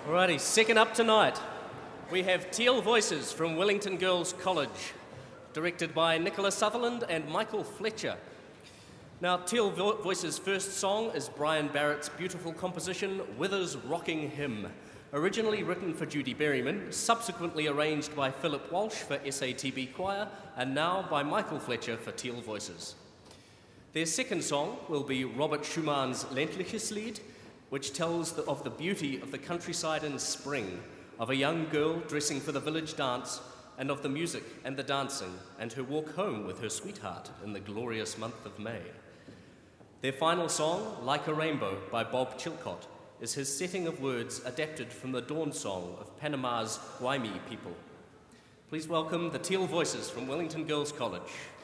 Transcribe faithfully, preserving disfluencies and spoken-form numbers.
Alrighty, second up tonight, we have Teal Voices from Wellington Girls College, directed by Nicola Sutherland and Michael Fletcher. Now, Teal Vo Voices' first song is Brian Barrett's beautiful composition, Wither's Rocking Hymn, originally written for Judy Berryman, subsequently arranged by Philip Walsh for S A T B Choir, and now by Michael Fletcher for Teal Voices. Their second song will be Robert Schumann's Ländliches Lied, which tells the, of the beauty of the countryside in spring, of a young girl dressing for the village dance, and of the music and the dancing, and her walk home with her sweetheart in the glorious month of May. Their final song, Like a Rainbow by Bob Chilcott, is his setting of words adapted from the dawn song of Panama's Waimi people. Please welcome the Teal Voices from Wellington Girls College.